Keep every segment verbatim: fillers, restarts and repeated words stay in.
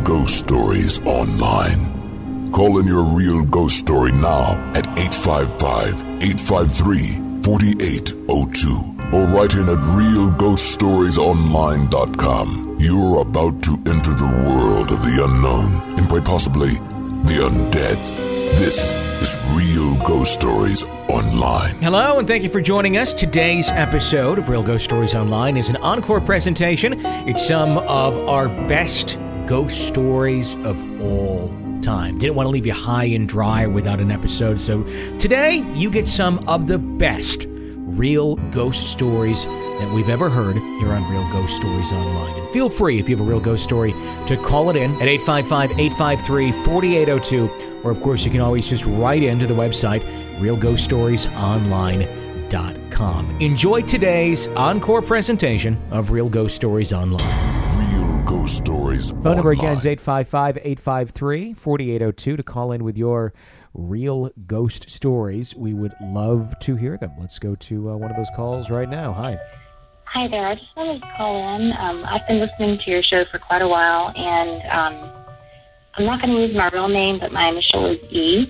ghost stories online. Call in your real ghost story now at eight five five, eight five three, four eight zero two or write in at real ghost stories online dot com. You're about to enter the world of the unknown and quite possibly the undead. This is Real Ghost Stories Online. Hello, and thank you for joining us. Today's episode of Real Ghost Stories Online is an encore presentation. It's some of our best ghost stories of all time. Didn't want to leave you high and dry without an episode, so today you get some of the best real ghost stories that we've ever heard here on Real Ghost Stories Online. And feel free, if you have a real ghost story, to call it in at eight five five, eight five three, four eight zero two, or of course you can always just write into the website real ghost stories online dot com. Enjoy today's encore presentation of Real Ghost Stories Online. Real Ghost Stories Phone Online. number again is eight five five, eight five three, four eight zero two to call in with your real ghost stories. We would love to hear them. Let's go to uh, one of those calls right now. Hi. Hi there. I just wanted to call in. Um, I've been listening to your show for quite a while, and um, I'm not going to use my real name, but my initial is E.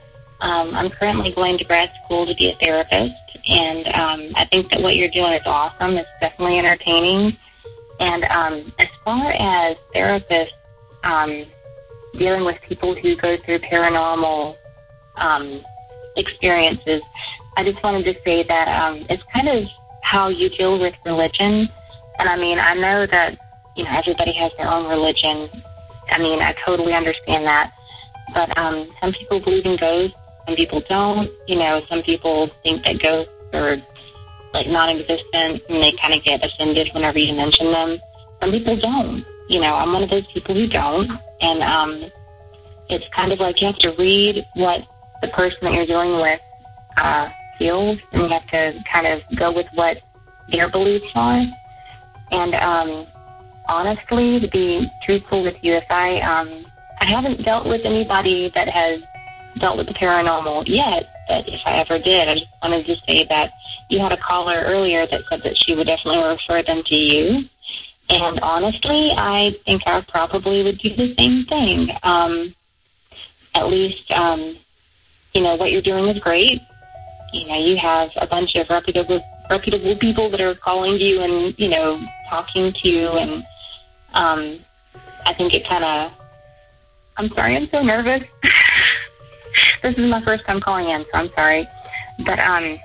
Um, I'm currently going to grad school to be a therapist, and um, I think that what you're doing is awesome. It's definitely entertaining. And um, as far as therapists um, dealing with people who go through paranormal um, experiences, I just wanted to say that um, it's kind of how you deal with religion. And I mean, I know that, you know, everybody has their own religion. I mean, I totally understand that. But um, some people believe in ghosts, some people don't. You know, some people think that ghosts are, like, non-existent, and they kind of get offended whenever you mention them. Some people don't. You know, I'm one of those people who don't. And um, it's kind of like you have to read what the person that you're dealing with uh, feels, and you have to kind of go with what their beliefs are. And um, honestly, to be truthful with you, if I um, I haven't dealt with anybody that has dealt with the paranormal yet, but if I ever did, I just wanted to say that you had a caller earlier that said that she would definitely refer them to you. And honestly, I think I probably would do the same thing. Um, at least, um, you know, what you're doing is great. You know, you have a bunch of reputable reputable people that are calling you and, you know, talking to you. And um, I think it kind of, I'm sorry, I'm so nervous. This is my first time calling in, so I'm sorry. But um,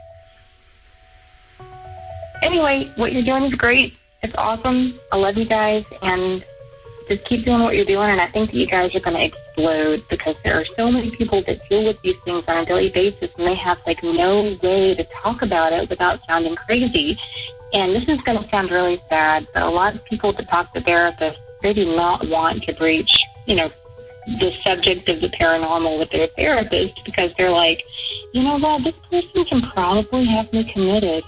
anyway, what you're doing is great. It's awesome. I love you guys, and just keep doing what you're doing, and I think that you guys are going to explode, because there are so many people that deal with these things on a daily basis, and they have, like, no way to talk about it without sounding crazy. And this is going to sound really sad, but a lot of people that talk to therapists, they do not want to breach, you know, the subject of the paranormal with their therapist, because they're like, you know what, this person can probably have me committed.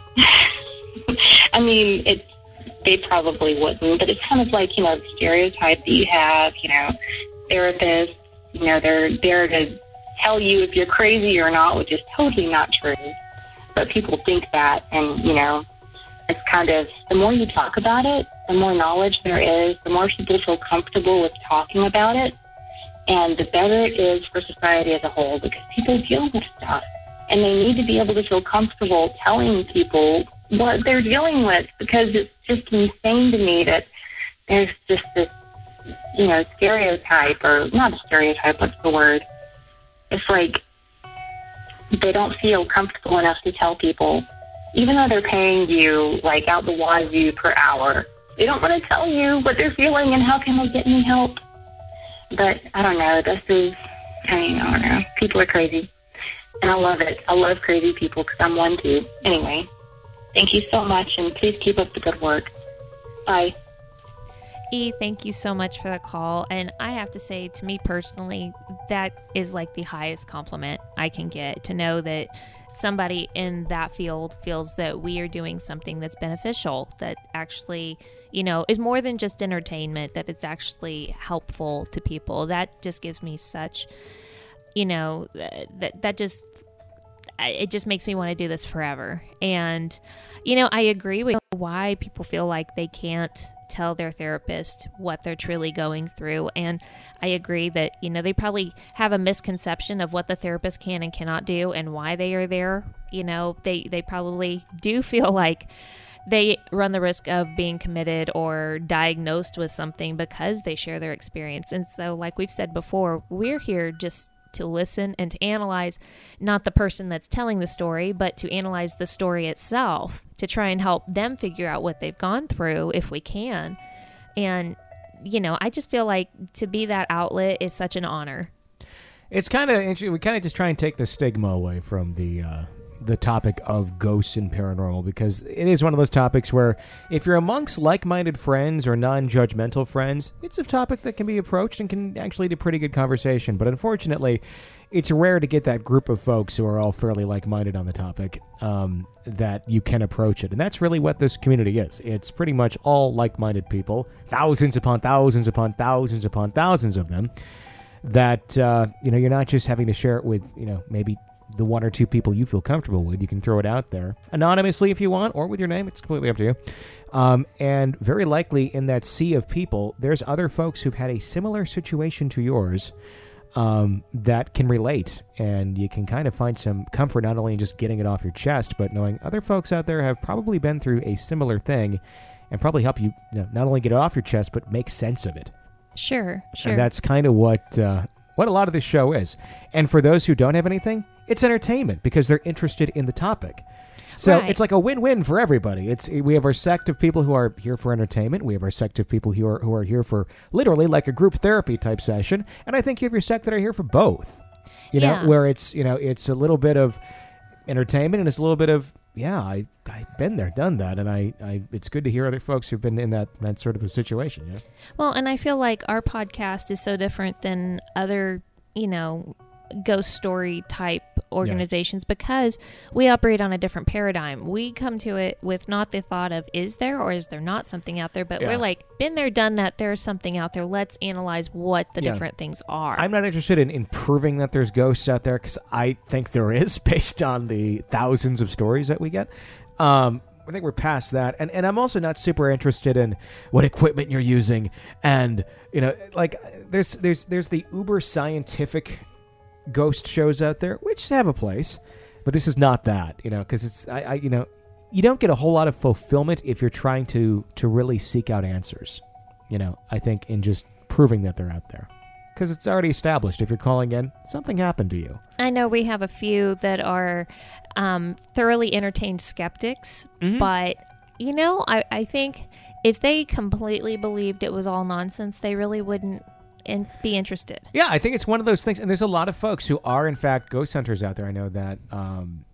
I mean, it's, they probably wouldn't, but it's kind of like, you know, the stereotype that you have, you know, therapists, you know, they're there to tell you if you're crazy or not, which is totally not true. But people think that, and, you know, it's kind of, the more you talk about it, the more knowledge there is, the more people feel comfortable with talking about it, and the better it is for society as a whole, because people deal with stuff, and they need to be able to feel comfortable telling people what they're dealing with, because it's just insane to me that there's just this, you know, stereotype, or not a stereotype, what's the word? It's like they don't feel comfortable enough to tell people, even though they're paying you, like, out the wazoo per hour. They don't want to tell you what they're feeling and how can they get any help. But I don't know, this is, I mean, I don't know, people are crazy. And I love it. I love crazy people, because I'm one too. Anyway, thank you so much, and please keep up the good work. Bye. E, thank you so much for the call. And I have to say, to me personally, that is like the highest compliment I can get, to know that somebody in that field feels that we are doing something that's beneficial, that actually, you know, is more than just entertainment, that it's actually helpful to people. That just gives me such, you know, that that just, it just makes me want to do this forever. And, you know, I agree with why people feel like they can't tell their therapist what they're truly going through. And I agree that, you know, they probably have a misconception of what the therapist can and cannot do and why they are there. You know, they, they probably do feel like they run the risk of being committed or diagnosed with something because they share their experience. And so, like we've said before, we're here just to listen and to analyze not the person that's telling the story, but to analyze the story itself, to try and help them figure out what they've gone through if we can. And, you know, I just feel like to be that outlet is such an honor. It's kind of interesting. We kind of just try and take the stigma away from the uh, the topic of ghosts and paranormal, because it is one of those topics where if you're amongst like-minded friends or non-judgmental friends, it's a topic that can be approached and can actually do pretty good conversation. But unfortunately, it's rare to get that group of folks who are all fairly like-minded on the topic um, that you can approach it. And that's really what this community is. It's pretty much all like-minded people, thousands upon thousands upon thousands upon thousands of them, that, uh, you know, you're not just having to share it with, you know, maybe the one or two people you feel comfortable with. You can throw it out there anonymously if you want, or with your name. It's completely up to you. Um, and very likely in that sea of people, there's other folks who've had a similar situation to yours um, that can relate. And you can kind of find some comfort not only in just getting it off your chest, but knowing other folks out there have probably been through a similar thing and probably help you, you know, not only get it off your chest, but make sense of it. Sure, sure. And that's kind of what uh, what a lot of this show is. And for those who don't have anything, it's entertainment because they're interested in the topic. So right. It's like a win-win for everybody. It's we have our sect of people who are here for entertainment. We have our sect of people who are who are here for literally like a group therapy type session. And I think you have your sect that are here for both. You know, yeah. where it's you know it's a little bit of entertainment and it's a little bit of yeah, I I've been there, done that, and I, I it's good to hear other folks who've been in that that sort of a situation. Yeah. Well, and I feel like our podcast is so different than other, you know, ghost story type organizations yeah. because we operate on a different paradigm. We come to it with not the thought of is there or is there not something out there, but yeah. we're like, been there, done that, there's something out there. Let's analyze what the yeah. different things are. I'm not interested in, in proving that there's ghosts out there because I think there is based on the thousands of stories that we get. Um, I think we're past that. And and I'm also not super interested in what equipment you're using. And, you know, like there's there's there's the uber scientific ghost shows out there, which have a place, but this is not that, you know, because it's, I, I, you know, you don't get a whole lot of fulfillment if you're trying to, to really seek out answers, you know, I think in just proving that they're out there, because it's already established. If you're calling in, something happened to you. I know we have a few that are um, thoroughly entertained skeptics, mm-hmm. but, you know, I, I think if they completely believed it was all nonsense, they really wouldn't and be interested. Yeah, I think it's one of those things, and there's a lot of folks who are in fact ghost hunters out there. I know that um,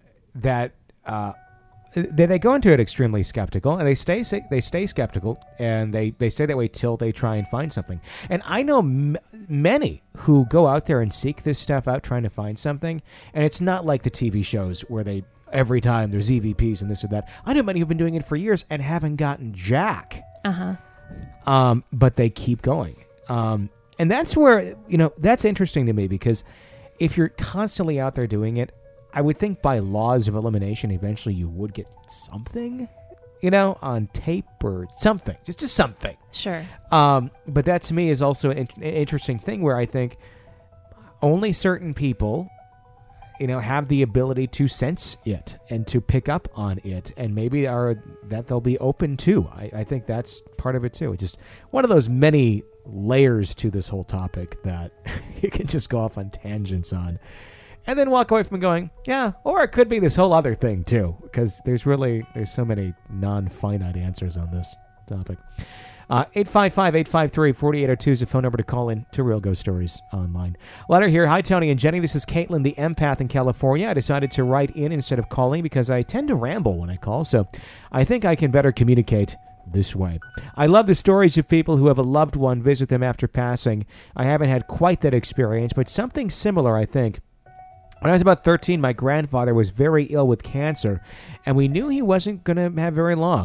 that uh, they, they go into it extremely skeptical, and they stay they stay skeptical, and they, they stay that way till they try and find something. And I know m- many who go out there and seek this stuff out, trying to find something, and it's not like the T V shows where they every time there's E V Ps and this or that. I know many who've been doing it for years and haven't gotten jack. Uh huh. Um, but they keep going. Um, and that's where, you know, that's interesting to me because if you're constantly out there doing it, I would think by laws of elimination, eventually you would get something, you know, on tape or something, just, just something. Sure. Um, but that to me is also an, an interesting thing where I think only certain people, you know, have the ability to sense it and to pick up on it, and maybe are that they'll be open to. I, I think that's part of it too. It's just one of those many layers to this whole topic that you can just go off on tangents on and then walk away from going, yeah, or it could be this whole other thing too, because there's really there's so many non-finite answers on this topic. uh, eight five five, eight five three, four eight zero two is the phone number to call in to Real Ghost Stories Online. Letter here. Hi, Tony and Jenny. This is Caitlin, the empath in California. I decided to write in instead of calling because I tend to ramble when I call, so I think I can better communicate this way. I love the stories of people who have a loved one visit them after passing. I haven't had quite that experience, but something similar, I think. When I was about thirteen, my grandfather was very ill with cancer, and we knew he wasn't going to have very long.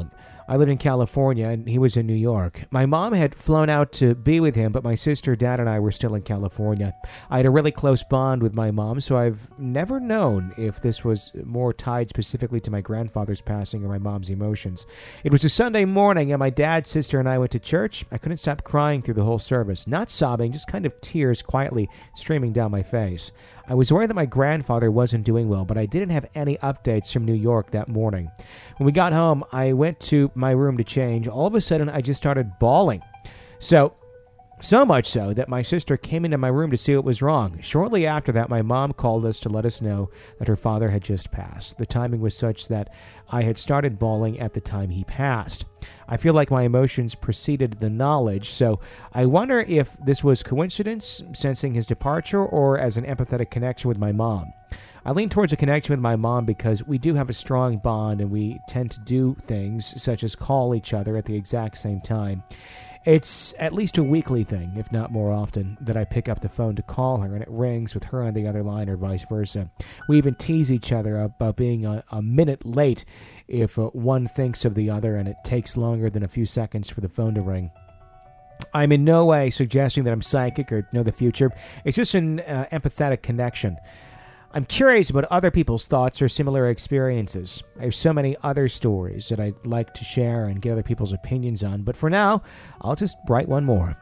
I lived in California, and he was in New York. My mom had flown out to be with him, but my sister, dad, and I were still in California. I had a really close bond with my mom, so I've never known if this was more tied specifically to my grandfather's passing or my mom's emotions. It was a Sunday morning, and my dad, sister, and I went to church. I couldn't stop crying through the whole service. Not sobbing, just kind of tears quietly streaming down my face. I was worried that my grandfather wasn't doing well, but I didn't have any updates from New York that morning. When we got home, I went to my room to change. All of a sudden, I just started bawling. So, so much so that my sister came into my room to see what was wrong. Shortly after that, my mom called us to let us know that her father had just passed. The timing was such that I had started bawling at the time he passed. I feel like my emotions preceded the knowledge, so I wonder if this was coincidence, sensing his departure, or as an empathetic connection with my mom. I lean towards a connection with my mom because we do have a strong bond and we tend to do things such as call each other at the exact same time. It's at least a weekly thing, if not more often, that I pick up the phone to call her and it rings with her on the other line or vice versa. We even tease each other about being a, a minute late if uh, one thinks of the other and it takes longer than a few seconds for the phone to ring. I'm in no way suggesting that I'm psychic or know the future. It's just an uh, empathetic connection. I'm curious about other people's thoughts or similar experiences. I have so many other stories that I'd like to share and get other people's opinions on, but for now, I'll just write one more.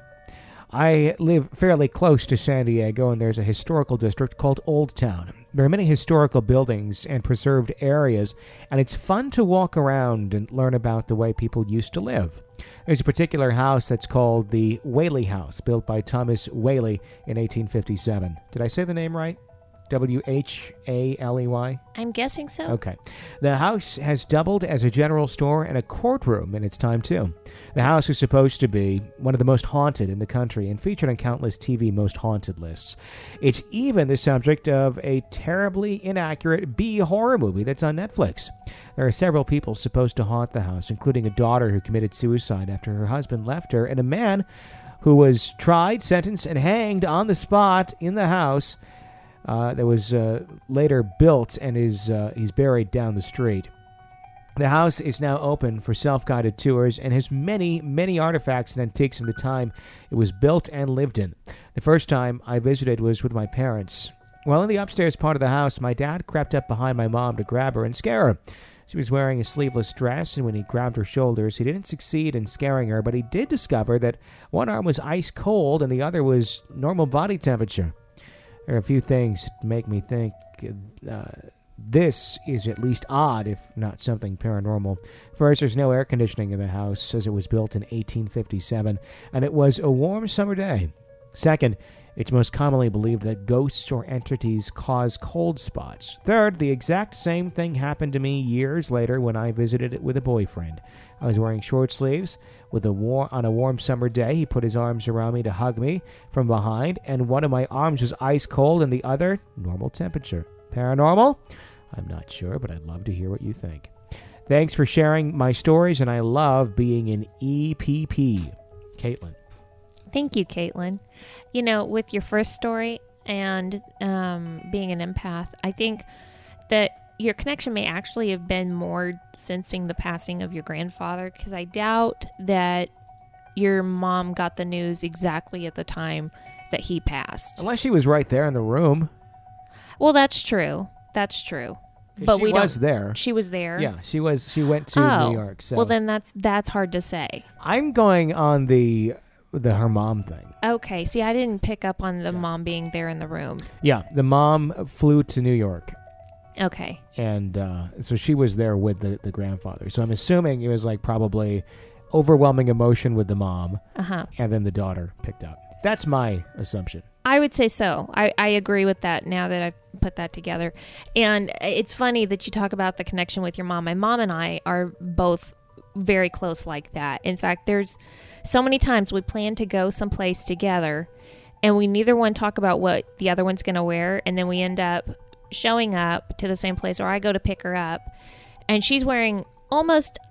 I live fairly close to San Diego, and there's a historical district called Old Town. There are many historical buildings and preserved areas, and it's fun to walk around and learn about the way people used to live. There's a particular house that's called the Whaley House, built by Thomas Whaley in eighteen fifty-seven. Did I say the name right? W H A L E Y? I'm guessing so. Okay. The house has doubled as a general store and a courtroom in its time, too. The house is supposed to be one of the most haunted in the country and featured on countless T V most haunted lists. It's even the subject of a terribly inaccurate B-horror movie that's on Netflix. There are several people supposed to haunt the house, including a daughter who committed suicide after her husband left her, and a man who was tried, sentenced, and hanged on the spot in the house Uh, that was uh, later built and is uh, he's buried down the street. The house is now open for self-guided tours and has many, many artifacts and antiques from the time it was built and lived in. The first time I visited was with my parents. While in the upstairs part of the house, my dad crept up behind my mom to grab her and scare her. She was wearing a sleeveless dress, and when he grabbed her shoulders, he didn't succeed in scaring her, but he did discover that one arm was ice cold and the other was normal body temperature. There are a few things that make me think uh, this is at least odd, if not something paranormal. First, there's no air conditioning in the house, as it was built in eighteen fifty-seven, and it was a warm summer day. Second, it's most commonly believed that ghosts or entities cause cold spots. Third, the exact same thing happened to me years later when I visited it with a boyfriend. I was wearing short sleeves with a war- on a warm summer day. He put his arms around me to hug me from behind, and one of my arms was ice cold and the other normal temperature. Paranormal? I'm not sure, but I'd love to hear what you think. Thanks for sharing my stories, and I love being an E P P. Caitlin. Thank you, Caitlin. You know, with your first story and um, being an empath, I think that your connection may actually have been more sensing the passing of your grandfather, because I doubt that your mom got the news exactly at the time that he passed. Unless she was right there in the room. Well, that's true. That's true. But she we was don't, there. She was there. Yeah, she was. She went to oh, New York. So. Well, then that's that's hard to say. I'm going on the the her mom thing. Okay. See, I didn't pick up on the yeah. mom being there in the room. Yeah, the mom flew to New York. Okay. And uh, so she was there with the, the grandfather. So I'm assuming it was like probably overwhelming emotion with the mom. Uh-huh. And then the daughter picked up. That's my assumption. I would say so. I, I agree with that now that I've put that together. And it's funny that you talk about the connection with your mom. My mom and I are both very close like that. In fact, there's so many times we plan to go someplace together and we neither one talk about what the other one's going to wear, and then we end up showing up to the same place, or I go to pick her up and she's wearing almost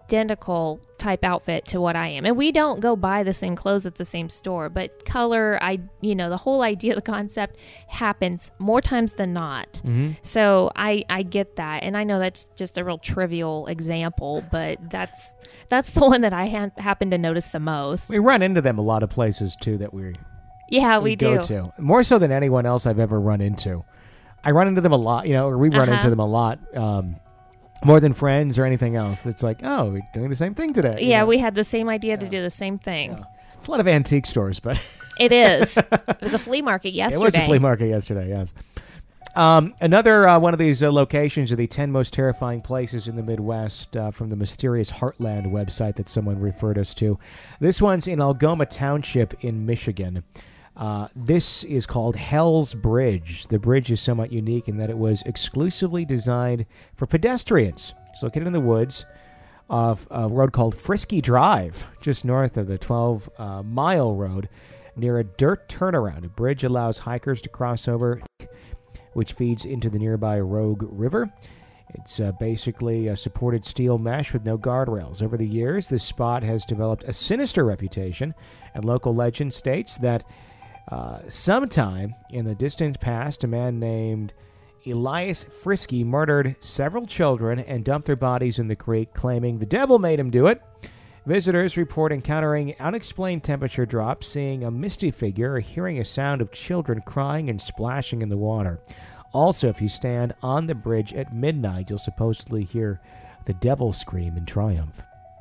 identical type outfit to what I am. And we don't go buy the same clothes at the same store, but color, I, you know, the whole idea, the concept happens more times than not. Mm-hmm. So I, I get that. And I know that's just a real trivial example, but that's, that's the one that I ha- happen to notice the most. We run into them a lot of places too that we Yeah, we, we do. go to. More so than anyone else I've ever run into. I run into them a lot, you know, or we run Uh-huh. into them a lot, um, more than friends or anything else. It's like, oh, we're doing the same thing today. you Yeah, know? we had the same idea to do the same thing. Yeah. It's a lot of antique stores, but It is. It was a flea market yesterday. it was a flea market yesterday, yes. Um, another uh, one of these uh, locations are the ten most terrifying places in the Midwest uh, from the Mysterious Heartland website that someone referred us to. This one's in Algoma Township in Michigan. Uh, this is called Hell's Bridge. The bridge is somewhat unique in that it was exclusively designed for pedestrians. It's located in the woods of a road called Frisky Drive, just north of the twelve-mile road, near a dirt turnaround. A bridge allows hikers to cross over, which feeds into the nearby Rogue River. It's uh, basically a supported steel mesh with no guardrails. Over the years, this spot has developed a sinister reputation, and local legend states that uh, sometime in the distant past, a man named Elias Frisky murdered several children and dumped their bodies in the creek, claiming the devil made him do it. Visitors report encountering unexplained temperature drops, seeing a misty figure, or hearing a sound of children crying and splashing in the water. Also, if you stand on the bridge at midnight, you'll supposedly hear the devil scream in triumph.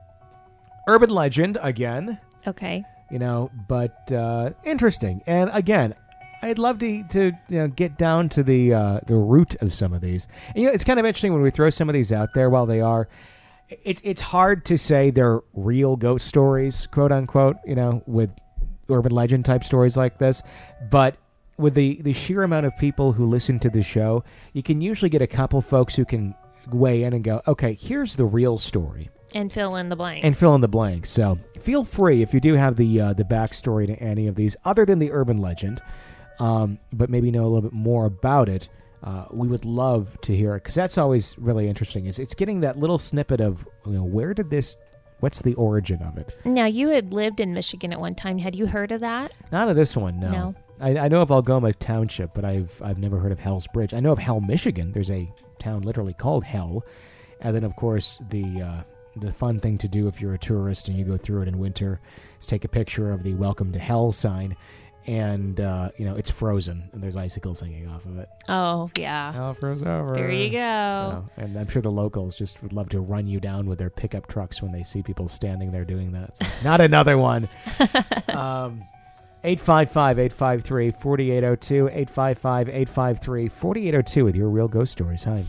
Urban legend, again. Okay. You know, but uh, interesting. And again, I'd love to to you know get down to the uh, the root of some of these. And, you know, it's kind of interesting when we throw some of these out there. While they are, it's it's hard to say they're real ghost stories, quote unquote. You know, with urban legend type stories like this, but with the the sheer amount of people who listen to the show, you can usually get a couple folks who can weigh in and go, okay, here's the real story. And fill in the blanks. And fill in the blanks. So feel free if you do have the uh, the backstory to any of these, other than the urban legend, um, but maybe know a little bit more about it. Uh, we would love to hear it, because that's always really interesting. Is it's getting that little snippet of, you know, where did this, what's the origin of it? Now, you had lived in Michigan at one time. Had you heard of that? Not of this one, no. No. I, I know of Algoma Township, but I've I've never heard of Hell's Bridge. I know of Hell, Michigan. There's a town literally called Hell, and then of course the. Uh, The fun thing to do if you're a tourist and you go through it in winter is take a picture of the Welcome to Hell sign, and, uh, you know, it's frozen, and there's icicles hanging off of it. Oh, yeah. Hell froze over. There you go. So, and I'm sure the locals just would love to run you down with their pickup trucks when they see people standing there doing that. So, not another one. um, eight five five, eight five three, four eight zero two, eight five five, eight five three, four eight zero two with your real ghost stories. Hi.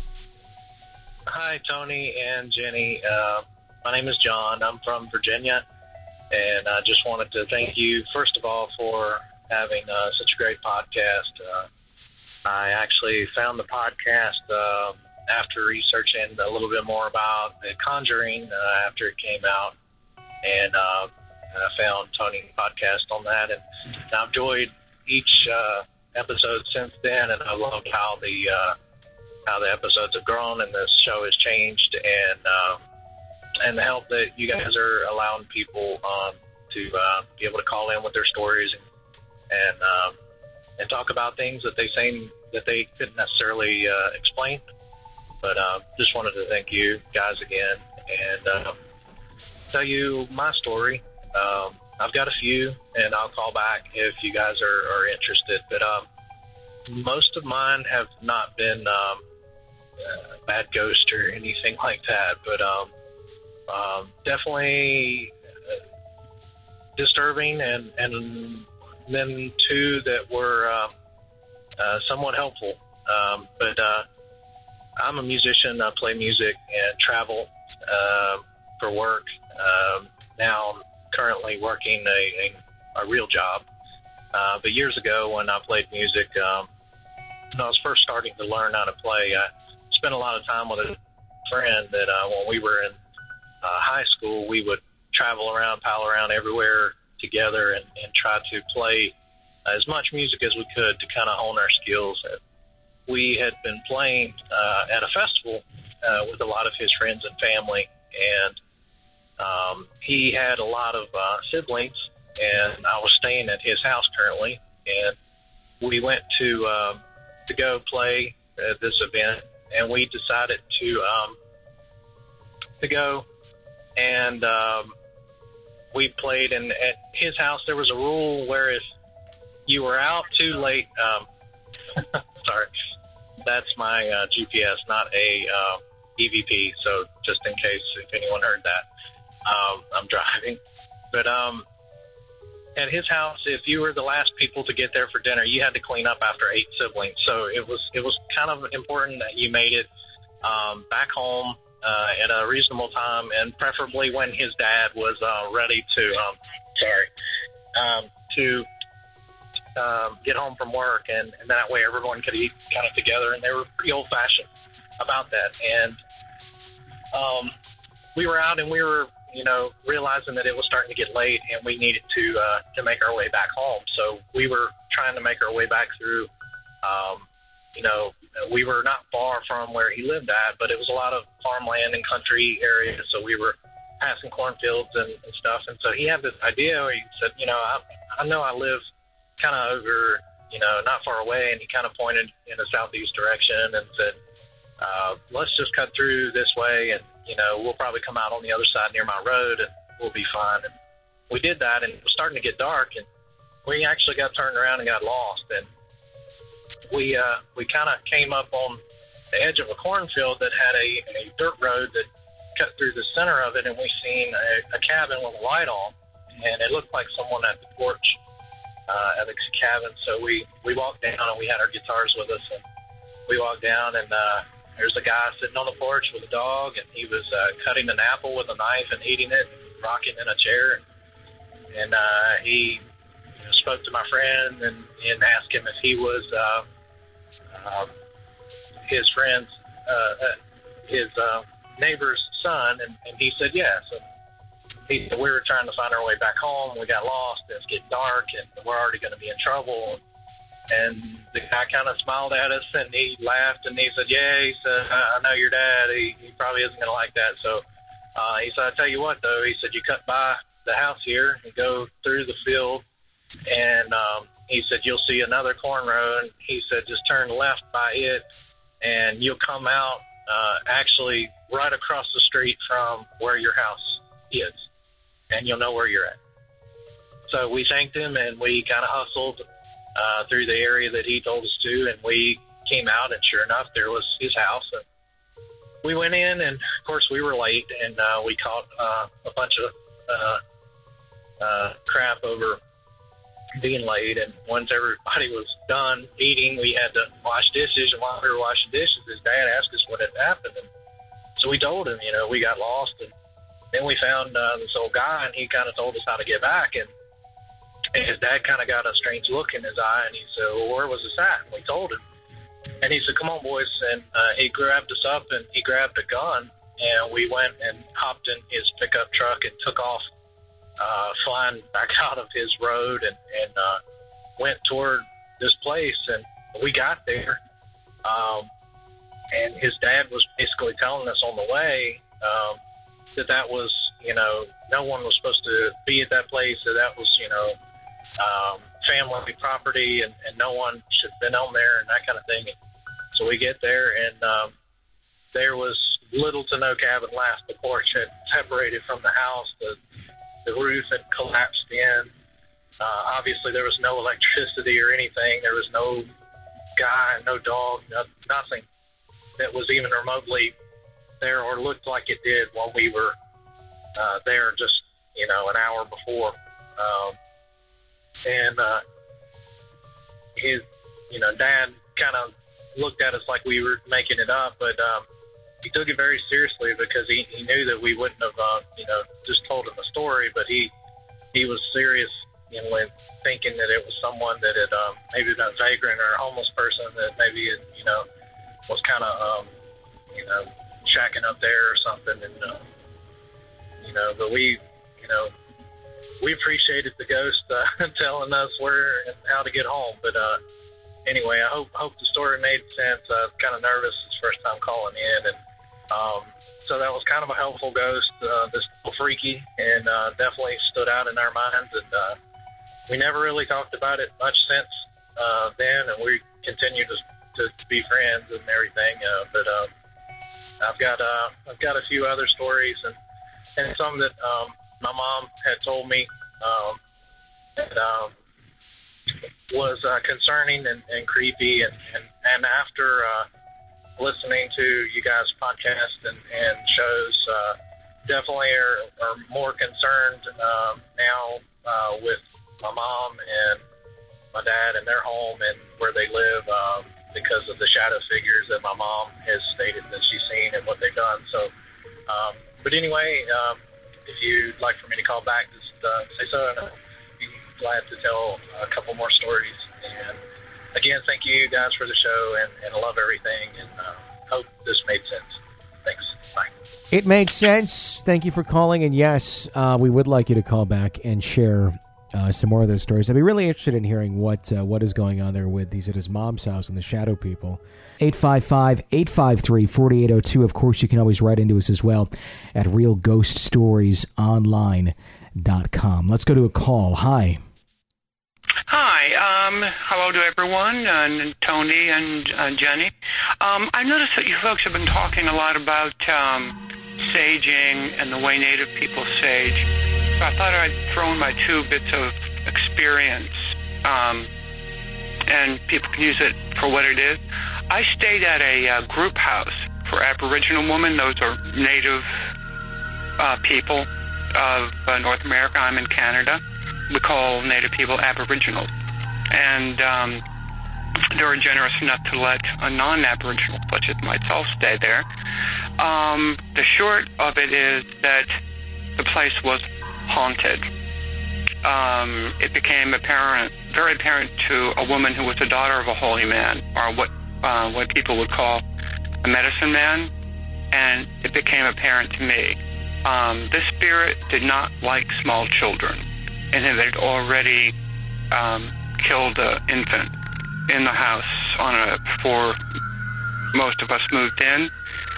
Hi, Tony and Jenny. Uh, my name is John. I'm from Virginia, and I just wanted to thank you, first of all, for having uh, such a great podcast. Uh, I actually found the podcast uh, after researching a little bit more about The Conjuring uh, after it came out, and uh, I found Tony's podcast on that, and I've enjoyed each uh, episode since then, and I loved how the uh, how the episodes have grown and the show has changed, and uh, and the help that you guys are allowing people um, to uh, be able to call in with their stories and and, um, and talk about things that they seem that they couldn't necessarily uh, explain. But uh, just wanted to thank you guys again and uh, tell you my story. Um, I've got a few, and I'll call back if you guys are, are interested. But um, most of mine have not been um, uh, bad ghost or anything like that, but um, um, definitely uh, disturbing, and, and then two that were uh, uh, somewhat helpful. Um, but uh, I'm a musician. I play music and travel uh, for work. Um, now I'm currently working a, a, a real job. Uh, but years ago when I played music, um, when I was first starting to learn how to play, I spent a lot of time with a friend that uh, when we were in uh, high school, we would travel around, pal around everywhere together and, and try to play as much music as we could to kind of hone our skills. We had been playing uh, at a festival uh, with a lot of his friends and family, and Um, he had a lot of uh, siblings, and I was staying at his house currently, and we went to um, to go play at this event, and we decided to um, to go, and um, we played. And at his house, there was a rule where if you were out too late, um, sorry, that's my uh, G P S, not a uh, E V P. So just in case if anyone heard that, um, I'm driving. But um, at his house, if you were the last people to get there for dinner, you had to clean up after eight siblings. So it was it was kind of important that you made it um, back home uh, at a reasonable time, and preferably when his dad was uh, ready to um, sorry um, to um, get home from work, and, and that way everyone could eat kind of together. And they were pretty old-fashioned about that. And um, we were out, and we were, you know, realizing that it was starting to get late, and we needed to uh, to make our way back home. So we were trying to make our way back through, um, you know, we were not far from where he lived at, but it was a lot of farmland and country areas. So we were passing cornfields and, and stuff. And so he had this idea where he said, you know, I, I know I live kind of over, you know, not far away. And he kind of pointed in the southeast direction and said, uh, let's just cut through this way, and you know, we'll probably come out on the other side near my road, and we'll be fine. And we did that, and it was starting to get dark, and we actually got turned around and got lost. And we uh, we kind of came up on the edge of a cornfield that had a, a dirt road that cut through the center of it, and we seen a, a cabin with a light on, and it looked like someone at the porch uh, at the cabin. So we, we walked down, and we had our guitars with us, and we walked down, and uh, there's a guy sitting on the porch with a dog, and he was uh, cutting an apple with a knife and eating it, and rocking in a chair. And uh, he you know, spoke to my friend and, and asked him if he was uh, uh, his friend's, uh, his uh, neighbor's son, and, and he said yes. And he said, we were trying to find our way back home. We got lost. It's getting dark, and we're already going to be in trouble. And the guy kind of smiled at us, and he laughed, and he said, yeah, he said, I know your dad. He, he probably isn't going to like that. So uh, he said, I'll tell you what, though. He said, you cut by the house here and go through the field, and um, he said, you'll see another corn row. And he said, just turn left by it, and you'll come out uh, actually right across the street from where your house is, and you'll know where you're at. So we thanked him, and we kind of hustled Uh, through the area that he told us to, and we came out, and sure enough, there was his house. And we went in, and of course we were late, and uh, we caught uh, a bunch of uh, uh, crap over being late. And once everybody was done eating, we had to wash dishes, and while we were washing dishes, his dad asked us what had happened. And so we told him, you know, we got lost, and then we found uh, this old guy, and he kind of told us how to get back. And And his dad kind of got a strange look in his eye, and he said, well, where was this at? And we told him. And he said, come on, boys. And uh, he grabbed us up, and he grabbed a gun, and we went and hopped in his pickup truck and took off, uh, flying back out of his road, and, and uh, went toward this place. And we got there, um, and his dad was basically telling us on the way um, that that was, you know, no one was supposed to be at that place, that that was, you know, Um, family property, and, and no one should have been on there, and that kind of thing. And so we get there, and um, there was little to no cabin left. The porch had separated from the house. The, the roof had collapsed in. Uh, obviously, there was no electricity or anything. There was no guy, no dog, no, nothing that was even remotely there or looked like it did when we were uh, there just, you know, an hour before. Um, And uh, his, you know, dad kind of looked at us like we were making it up, but um, he took it very seriously because he, he knew that we wouldn't have, uh, you know, just told him the story. But he he was serious, you know, in thinking that it was someone that had um, maybe been a vagrant or a homeless person that maybe, had, you know, was kind of, um, you know, shacking up there or something. And, uh, you know, but we, you know, we appreciated the ghost uh, telling us where and how to get home. But uh, anyway, I hope hope the story made sense. I was kind of nervous. It's first time calling in, and um, so that was kind of a helpful ghost, uh, this little freaky, and uh, definitely stood out in our minds. And uh, we never really talked about it much since uh, then, and we continue to, to be friends and everything. Uh, but um, I've got uh, I've got a few other stories, and, and some that um, my mom had told me um, that um, was uh, concerning and, and creepy. And, and, and after uh, listening to you guys' podcast and, and shows, uh, definitely are, are more concerned um, now uh, with my mom and my dad and their home and where they live um, because of the shadow figures that my mom has stated that she's seen and what they've done. So, um, but anyway, um, if you'd like for me to call back, just uh, say so, and I'll be glad to tell a couple more stories. And again, thank you guys for the show, and, and I love everything, and uh, hope this made sense. Thanks. Bye. It made sense. Thank you for calling, and yes, uh, we would like you to call back and share uh, some more of those stories. I'd be really interested in hearing what uh, what is going on there with these at his mom's house and the shadow people. eight five five, eight five three, four eight zero two. Of course, you can always write into us as well at real ghost stories online dot com. Let's go to a call. Hi. Hi, um, hello to everyone, and Tony and uh, Jenny. Um, I noticed that you folks have been talking a lot about um, saging and the way Native people sage. So I thought I'd throw in my two bits of experience, um, and people can use it for what it is. I stayed at a uh, group house for Aboriginal women. Those are Native uh, people of uh, North America. I'm in Canada. We call Native people Aboriginals. And um, they were generous enough to let a non-Aboriginal, such as myself, stay there. Um, the short of it is that the place was haunted. Um, it became apparent, very apparent to a woman who was the daughter of a holy man, or what uh, what people would call a medicine man, and it became apparent to me. Um, this spirit did not like small children, and it had already um, killed an infant in the house on a, before most of us moved in.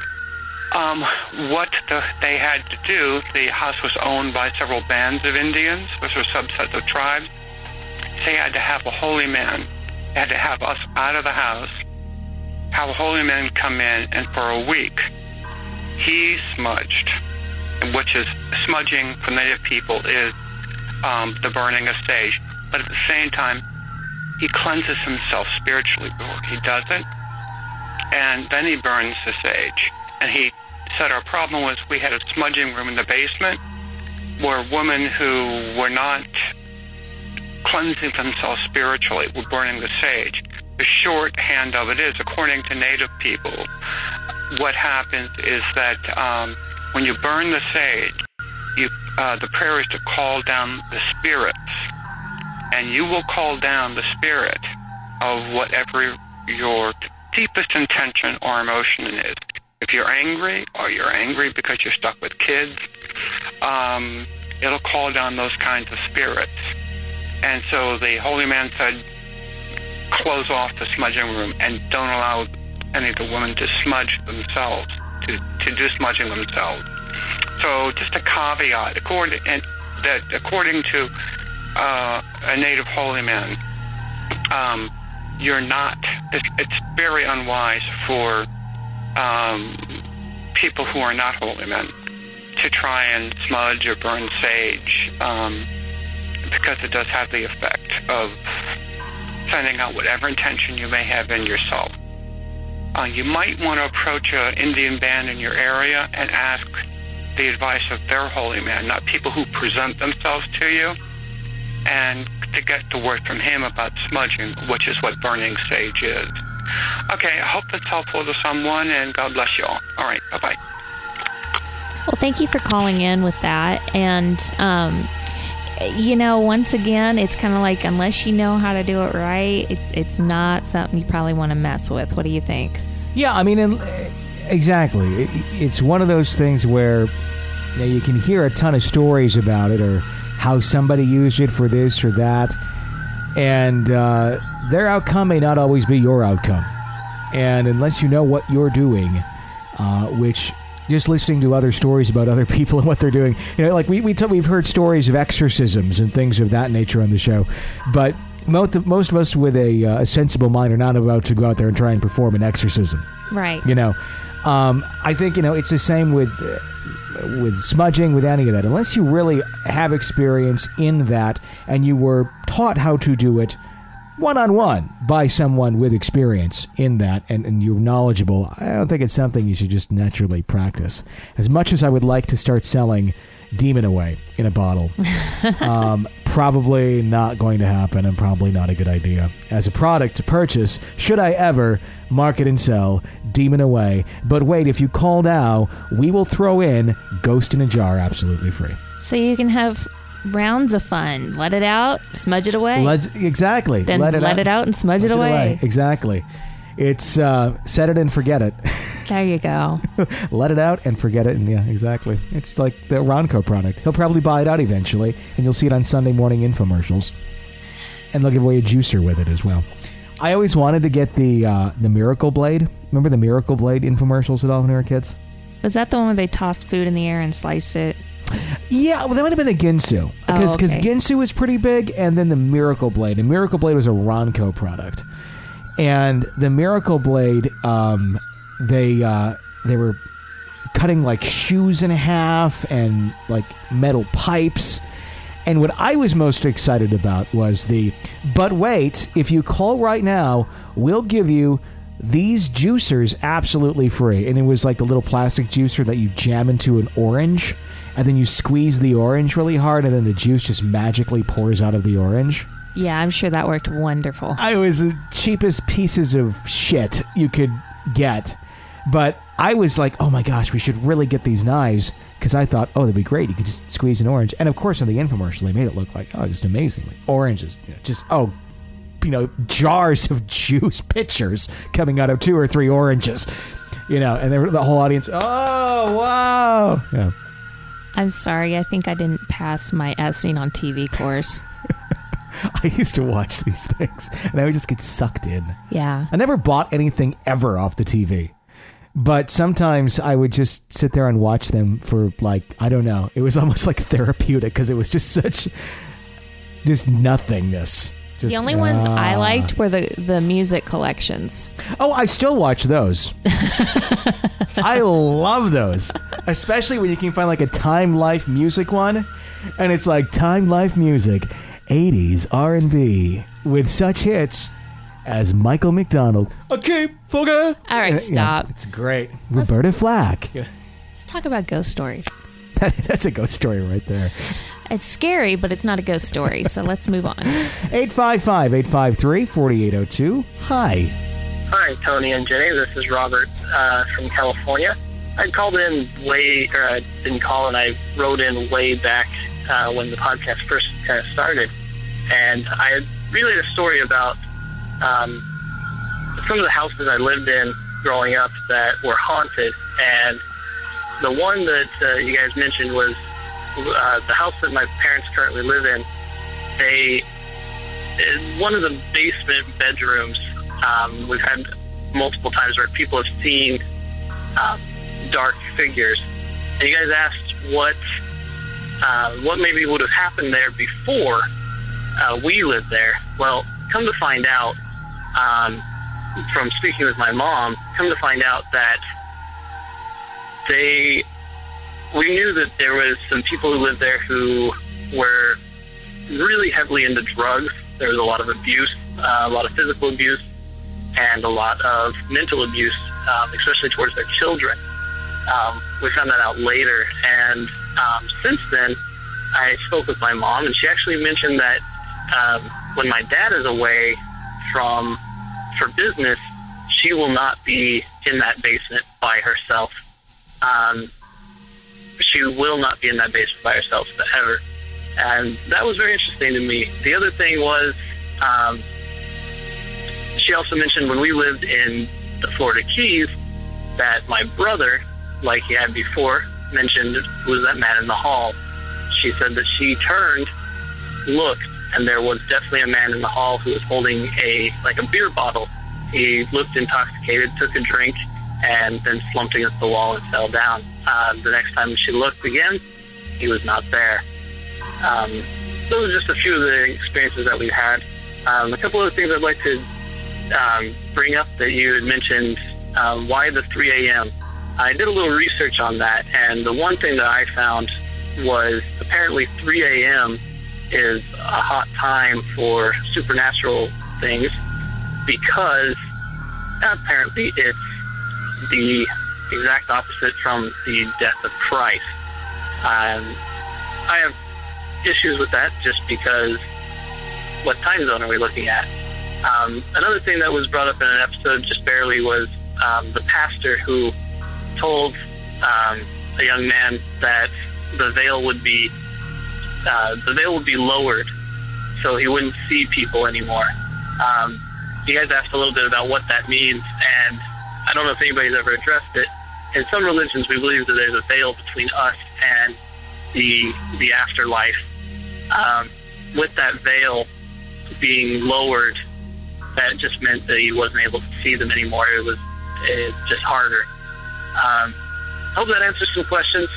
Um, what the, they had to do, the house was owned by several bands of Indians, which were subsets of tribes. They had to have a holy man. They had to have us out of the house, have a holy man come in, and for a week, he smudged, which is smudging for Native people is um, the burning of sage. But at the same time, he cleanses himself spiritually before he does it, and then he burns the sage. And he said our problem was we had a smudging room in the basement where women who were not cleansing themselves spiritually were burning the sage. The shorthand of it is, according to Native people, what happens is that um, when you burn the sage, you, uh, the prayer is to call down the spirits, and you will call down the spirit of whatever your deepest intention or emotion is. If you're angry, or you're angry because you're stuck with kids, um, it'll call down those kinds of spirits. And so the holy man said, close off the smudging room and don't allow any of the women to smudge themselves, to, to do smudging themselves. So just a caveat, according, and that according to uh, a Native holy man, um, you're not, it's, it's very unwise for um, people who are not holy men to try and smudge or burn sage, um, because it does have the effect of sending out whatever intention you may have in yourself. Uh, you might want to approach an Indian band in your area and ask the advice of their holy man, not people who present themselves to you, and to get the word from him about smudging, which is what burning sage is. Okay, I hope that's helpful to someone, and God bless you all. All right, bye-bye. Well, thank you for calling in with that. And, um, you know, once again, it's kind of like, unless you know how to do it right, it's it's not something you probably want to mess with. What do you think? Yeah, I mean, exactly. It's one of those things where you know, you can hear a ton of stories about it, or how somebody used it for this or that, and uh, their outcome may not always be your outcome. And unless you know what you're doing, uh, which just listening to other stories about other people and what they're doing. You know, like we, we t- we've heard stories of exorcisms and things of that nature on the show, but most of, most of us with a, uh, a sensible mind are not about to go out there and try and perform an exorcism. Right. You know, um, I think, you know, it's the same with uh, with smudging, with any of that. Unless you really have experience in that and you were taught how to do it one-on-one by someone with experience in that and, and you're knowledgeable, I don't think it's something you should just naturally practice. As much as I would like to start selling Demon Away in a bottle, um, probably not going to happen and probably not a good idea as a product to purchase should I ever market and sell Demon Away. But wait, if you call now, we will throw in Ghost in a Jar absolutely free. So you can have rounds of fun. Let it out, smudge it away. Let, exactly. Then let it let out, it out and smudge, smudge it, away. it away. Exactly. It's uh, set it and forget it. There you go. Let it out and forget it. And yeah, exactly. It's like the Ronco product. He'll probably buy it out eventually, and you'll see it on Sunday morning infomercials. And they'll give away a juicer with it as well. I always wanted to get the uh, the Miracle Blade. Remember the Miracle Blade infomercials at all when we were kids? Was that the one where they tossed food in the air and sliced it? Yeah, well, that might have been the Ginsu. Because Oh, okay. Ginsu was pretty big, and then the Miracle Blade. And Miracle Blade was a Ronco product. And the Miracle Blade, um, they uh, they were cutting like shoes in half and like metal pipes. And what I was most excited about was the, but wait, if you call right now, we'll give you these juicers absolutely free. And it was like the little plastic juicer that you jam into an orange, and then you squeeze the orange really hard, and then the juice just magically pours out of the orange. Yeah, I'm sure that worked wonderful. I was the cheapest pieces of shit you could get. But I was like, oh my gosh, we should really get these knives. Because I thought, oh, that'd be great. You could just squeeze an orange. And of course, on the infomercial, they made it look like, oh, just amazingly. Oranges, you know, just, oh, you know, jars of juice, pitchers coming out of two or three oranges. You know, and they were, the whole audience, oh, wow. Yeah. I'm sorry. I think I didn't pass my Essing on T V course. I used to watch these things, and I would just get sucked in. Yeah. I never bought anything ever off the T V. But sometimes I would just sit there and watch them for, like, I don't know. It was almost like therapeutic because it was just such, just nothingness. Just, The only ones ah. I liked were the, the music collections. Oh, I still watch those. I love those. Especially when you can find, like, a Time Life music one. And it's like Time Life music, eighties R and B, with such hits as Michael McDonald. Okay, Fogger. All right, Uh, stop. yeah, it's great. Let's- Roberta Flack. Yeah. Let's talk about ghost stories. That, that's a ghost story right there. It's scary, but it's not a ghost story, so let's move on. eight five five, eight five three, four eight zero two. Hi. Hi, Tony and Jenny. This is Robert uh, from California. I called in way, or I didn't call, and I wrote in way back uh, when the podcast first kind of started. And I had really had a story about um, some of the houses I lived in growing up that were haunted. And the one that uh, you guys mentioned was uh, the house that my parents currently live in. They, one of the basement bedrooms, um, we've had multiple times where people have seen um, dark figures. And you guys asked what uh, what maybe would have happened there before uh, we lived there. Well, come to find out, um, from speaking with my mom, come to find out that they, we knew that there was some people who lived there who were really heavily into drugs. There was a lot of abuse, uh, a lot of physical abuse, and a lot of mental abuse, um, especially towards their children. Um, we found that out later, and um, since then, I spoke with my mom, and she actually mentioned that um, when my dad is away from for business, she will not be in that basement by herself. Um, she will not be in that basement by herself ever. And that was very interesting to me. The other thing was, um, she also mentioned when we lived in the Florida Keys that my brother, like he had before, mentioned was that man in the hall. She said that she turned, looked, and there was definitely a man in the hall who was holding a like a beer bottle. He looked intoxicated, took a drink, and then slumped against the wall and fell down. Uh, the next time she looked again, he was not there. Um, those are just a few of the experiences that we've had. Um, a couple of things I'd like to um, bring up that you had mentioned, um, why the three a.m. I did a little research on that, and the one thing that I found was apparently three a.m. is a hot time for supernatural things because apparently it's the exact opposite from the death of Christ. Um, I have issues with that just because what time zone are we looking at? Um, another thing that was brought up in an episode just barely was um, the pastor who told um, a young man that the veil would be uh, the veil would be lowered so he wouldn't see people anymore. Um, you guys asked a little bit about what that means, and I don't know if anybody's ever addressed it. In some religions, we believe that there's a veil between us and the the afterlife. Um, with that veil being lowered, that just meant that he wasn't able to see them anymore. It was it just harder. Um, I hope that answers some questions.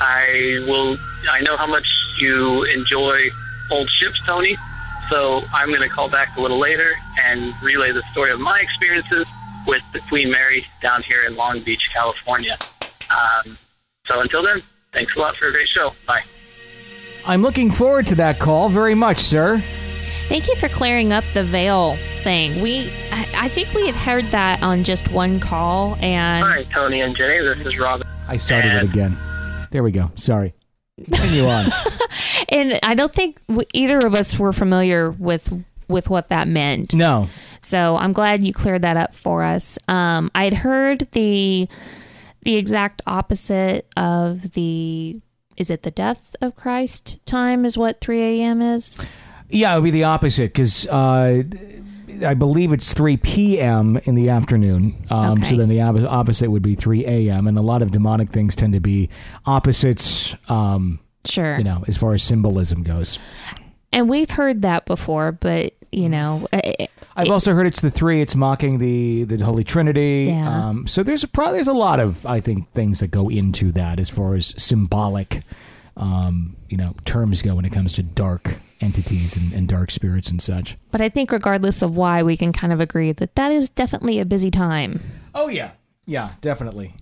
I will. I know how much you enjoy old ships, Tony, so I'm going to call back a little later and relay the story of my experiences with the Queen Mary down here in Long Beach, California. Um, so until then, thanks a lot for a great show. Bye. I'm looking forward to that call very much, sir. Thank you for clearing up the veil thing. We, I, I think we had heard that on just one call, and... Hi, Tony and Jenny. This is Robin. I started and... it again. There we go. Sorry. Continue on. And I don't think either of us were familiar with with what that meant. No. So I'm glad you cleared that up for us. Um, I'd heard the the exact opposite of the, is it the death of Christ time is what three a.m. is? Yeah, it would be the opposite, because uh, I believe it's three p.m. in the afternoon. Um, Okay. So then the op- opposite would be three a.m. And a lot of demonic things tend to be opposites, um, Sure. you know, as far as symbolism goes. And we've heard that before, but, you know... It, I've also heard it's the three. It's mocking the, the Holy Trinity. Yeah. Um, so there's a pro- there's a lot of, I think, things that go into that as far as symbolic, um, you know, terms go when it comes to dark entities and, and dark spirits and such. But I think regardless of why, we can kind of agree that that is definitely a busy time. Oh, yeah. Yeah, definitely.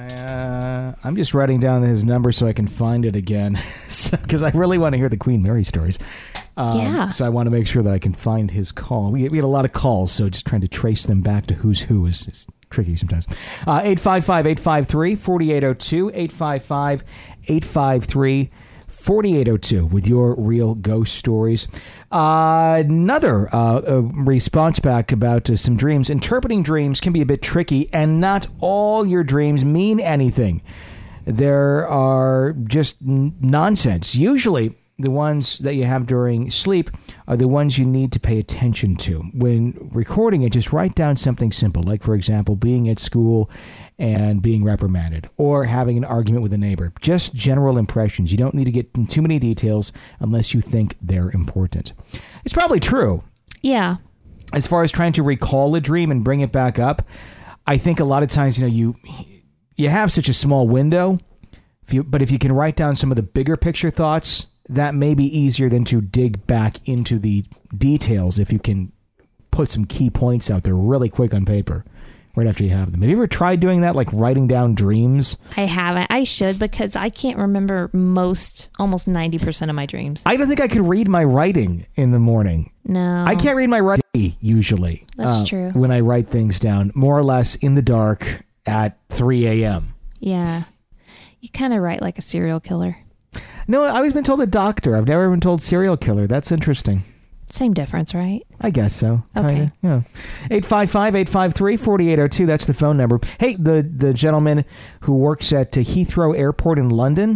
Uh, I'm just writing down his number so I can find it again, because I really want to hear the Queen Mary stories. Um, Yeah. So I want to make sure that I can find his call. We, we had a lot of calls, so just trying to trace them back to who's who is, is tricky sometimes. Uh, eight five five, eight five three, four eight zero two, eight five five, eight five three, four eight zero two with your real ghost stories. Uh, another uh, uh, response back about uh, some dreams. Interpreting dreams can be a bit tricky, and not all your dreams mean anything. There are just n- nonsense. Usually, the ones that you have during sleep are the ones you need to pay attention to. When recording it, just write down something simple, like, for example, being at school and being reprimanded, or having an argument with a neighbor. Just general impressions. You don't need to get in too many details unless you think they're important. It's probably true. Yeah. As far as trying to recall a dream and bring it back up, I think a lot of times, you know, you you have such a small window, if you, but if you can write down some of the bigger picture thoughts, that may be easier than to dig back into the details if you can put some key points out there really quick on paper right after you have them. Have you ever tried doing that, like writing down dreams? I haven't. I should, because I can't remember most, almost ninety percent of my dreams. I don't think I could read my writing in the morning. No. I can't read my writing usually. That's uh, true. When I write things down, more or less in the dark at three a.m. Yeah. You kind of write like a serial killer. No, I've always been told a doctor. I've never been told serial killer. That's interesting. Same difference, right? I guess so. Okay. Kinda, yeah. eight five five, eight five three, four eight zero two. That's the phone number. Hey, the, the gentleman who works at Heathrow Airport in London,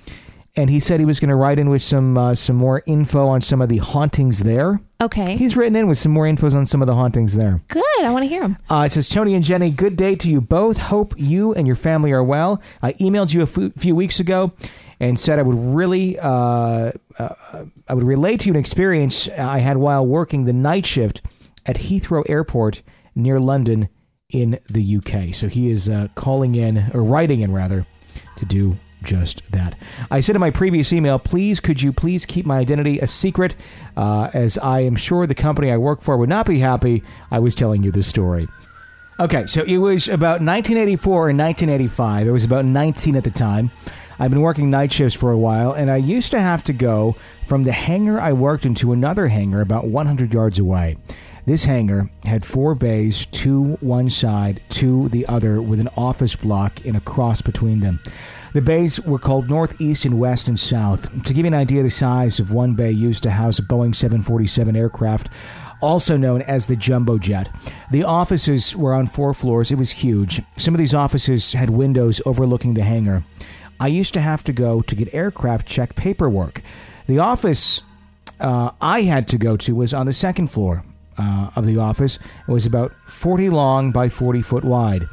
and he said he was going to write in with some uh, some more info on some of the hauntings there. Okay. He's written in with some more infos on some of the hauntings there. Good. I want to hear them. Uh, it says, Tony and Jenny, good day to you both. Hope you and your family are well. I emailed you a f- few weeks ago and said I would really, uh, uh, I would relate to you an experience I had while working the night shift at Heathrow Airport near London in the U K. So he is uh, calling in, or writing in rather, to do just that. I said in my previous email, please, could you please keep my identity a secret, uh, as I am sure the company I work for would not be happy I was telling you this story. Okay, so it was about nineteen eighty-four and nineteen eighty-five. I was about nineteen at the time. I've been working night shifts for a while, and I used to have to go from the hangar I worked in to another hangar about one hundred yards away. This hangar had four bays, two one side, two the other, with an office block in a cross between them. The bays were called North, East, and West, and South. To give you an idea of the size of one bay used to house a Boeing seven forty-seven aircraft, also known as the Jumbo Jet. The offices were on four floors. It was huge. Some of these offices had windows overlooking the hangar. I used to have to go to get aircraft check paperwork. The office uh, I had to go to was on the second floor uh, of the office. It was about forty long by forty foot wide.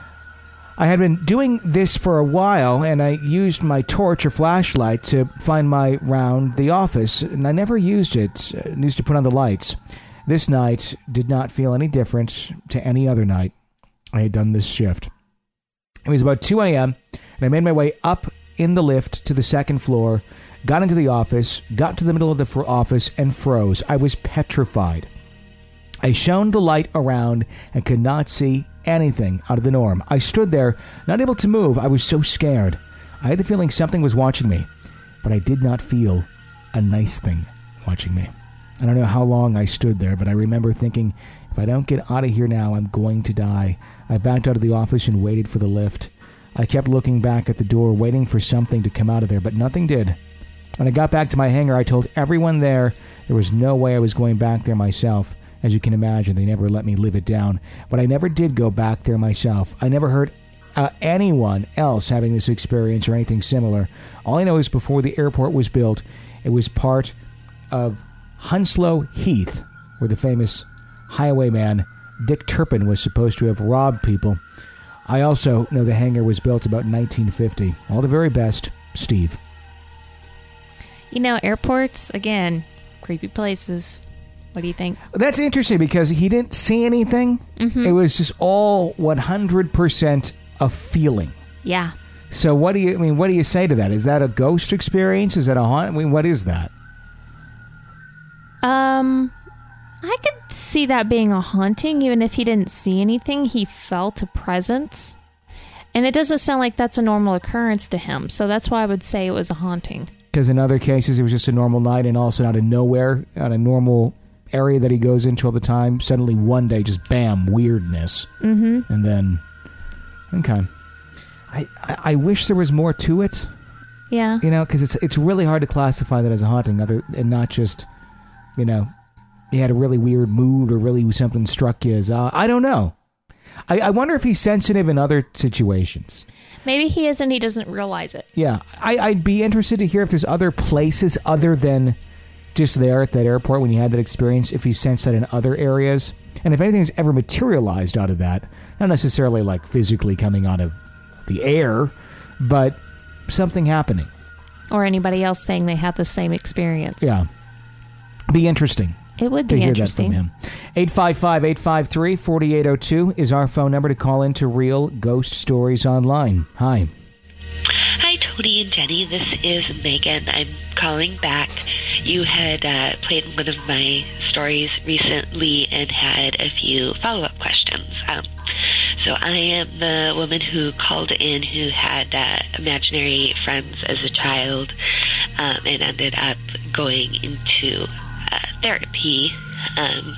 I had been doing this for a while, and I used my torch or flashlight to find my round the office, and I never used it. I used to put on the lights. This night did not feel any different to any other night I had done this shift. It was about two a.m., and I made my way up in the lift to the second floor, got into the office, got to the middle of the fr- office, and froze. I was petrified. I shone the light around and could not see anything out of the norm. I stood there, not able to move. I was so scared. I had the feeling something was watching me, but I did not feel a nice thing watching me. I don't know how long I stood there, but I remember thinking, if I don't get out of here now, I'm going to die. I backed out of the office and waited for the lift. I kept looking back at the door, waiting for something to come out of there, but nothing did. When I got back to my hangar, I told everyone there there was no way I was going back there myself. As you can imagine, they never let me live it down. But I never did go back there myself. I never heard uh, anyone else having this experience or anything similar. All I know is before the airport was built, it was part of Hounslow Heath, where the famous highwayman Dick Turpin was supposed to have robbed people. I also know the hangar was built about nineteen fifty. All the very best, Steve. You know, airports, again, creepy places. What do you think? That's interesting because he didn't see anything. Mm-hmm. It was just all one hundred percent a feeling. Yeah. So what do you I mean? What do you say to that? Is that a ghost experience? Is that a haunt? I mean, what is that? Um, I could see that being a haunting, even if he didn't see anything. He felt a presence, and it doesn't sound like that's a normal occurrence to him. So that's why I would say it was a haunting. Because in other cases, it was just a normal night, and also out of nowhere, on a normal area that he goes into all the time, suddenly one day, just bam, weirdness. Mm-hmm. And then, okay. I, I, I wish there was more to it. Yeah. You know, because it's it's really hard to classify that as a haunting, other and not just, you know, you had a really weird mood or really something struck you as, uh, I don't know. I, I wonder if he's sensitive in other situations. Maybe he is and he doesn't realize it. Yeah. I, I'd be interested to hear if there's other places other than just there at that airport when you had that experience, if he sensed that in other areas. And if anything's ever materialized out of that, not necessarily like physically coming out of the air, but something happening. Or anybody else saying they had the same experience. Yeah. Be interesting. It would be to hear interesting. That from him. eight five five, eight five three, four eight zero two is our phone number to call into Real Ghost Stories Online. Hi. Hi, Tony and Jenny. This is Megan. I'm calling back. You had uh, played one of my stories recently and had a few follow-up questions. Um, so I am the woman who called in who had uh, imaginary friends as a child um, and ended up going into uh, therapy um,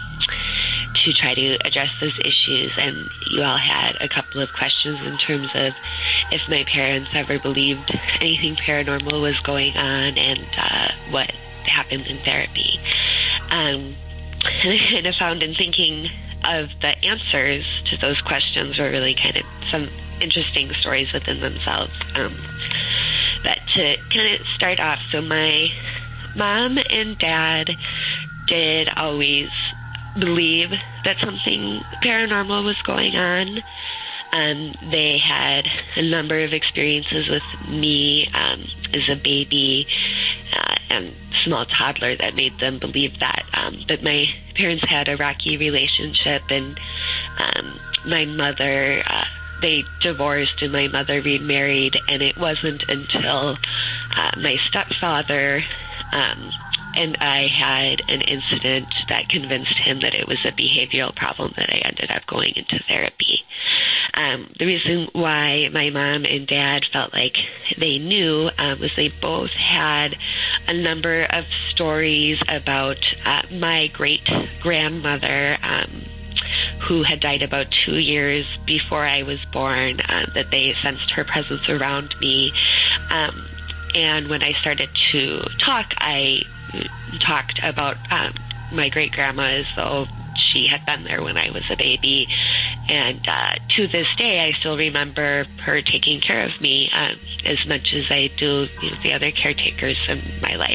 to try to address those issues. And you all had a couple of questions in terms of if my parents ever believed anything paranormal was going on and uh, what happened in therapy. Um, and I kind of found in thinking of the answers to those questions were really kind of some interesting stories within themselves. Um, but to kind of start off, so my mom and dad did always believe that something paranormal was going on. Um, they had a number of experiences with me um, as a baby uh, and small toddler that made them believe that. Um, but my parents had a rocky relationship, and um, my mother uh, they divorced and my mother remarried, and it wasn't until uh, my stepfather um, and I had an incident that convinced him that it was a behavioral problem that I ended up going into therapy. Um, the reason why my mom and dad felt like they knew um, was they both had a number of stories about uh, my great-grandmother, um, who had died about two years before I was born, uh, that they sensed her presence around me. Um, and when I started to talk, I talked about um, my great-grandma as though she had been there when I was a baby. And uh, to this day, I still remember her taking care of me um, as much as I do, you know, the other caretakers in my life.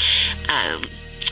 Um,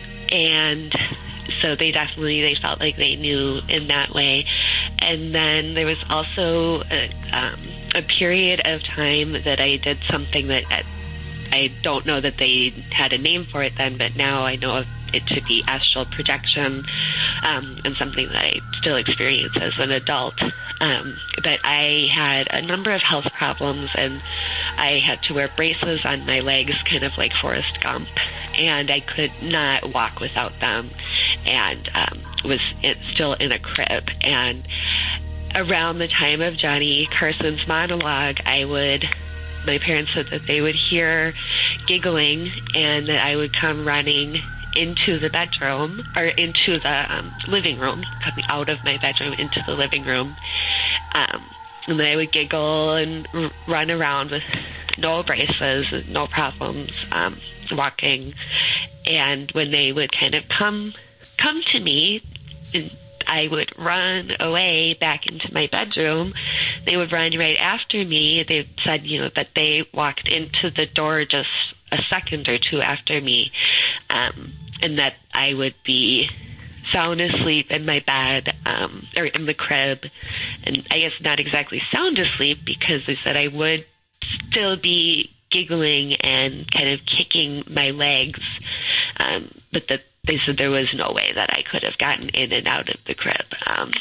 and so they definitely, they felt like they knew in that way. And then there was also a, um, a period of time that I did something that I, I don't know that they had a name for it then, but now I know of it to be astral projection, um, and something that I still experience as an adult. Um, but I had a number of health problems, and I had to wear braces on my legs, kind of like Forrest Gump, and I could not walk without them, and um, was it still in a crib. And around the time of Johnny Carson's monologue, I would... my parents said that they would hear giggling and that I would come running into the bedroom, or into the um, living room, coming out of my bedroom into the living room. Um, and then I would giggle and r- run around with no braces, no problems, um, walking. And when they would kind of come, come to me, and I would run away back into my bedroom. They would run right after me. They said, you know, that they walked into the door just a second or two after me, um, and that I would be sound asleep in my bed, um, or in the crib. And I guess not exactly sound asleep, because they said I would still be giggling and kind of kicking my legs, um, but that they said there was no way that I could have gotten in and out of the crib. Um,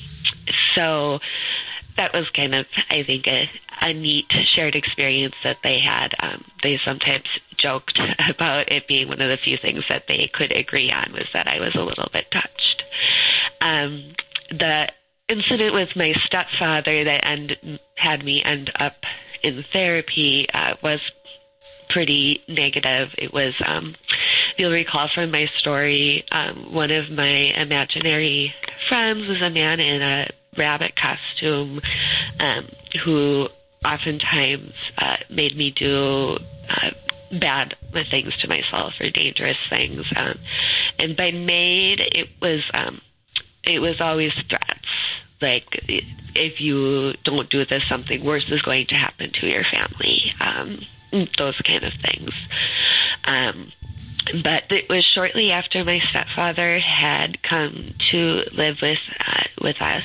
so that was kind of, I think, a, a neat shared experience that they had. Um, they sometimes joked about it being one of the few things that they could agree on, was that I was a little bit touched. Um, the incident with my stepfather that end, had me end up in therapy uh, was pretty negative. It was, um, you'll recall from my story, um, one of my imaginary friends was a man in a rabbit costume, um, who oftentimes uh, made me do uh, bad things to myself, or dangerous things. Um, and by made, it was um, it was always threats. Like, if you don't do this, something worse is going to happen to your family. Um, those kind of things. Um, but it was shortly after my stepfather had come to live with uh, with us,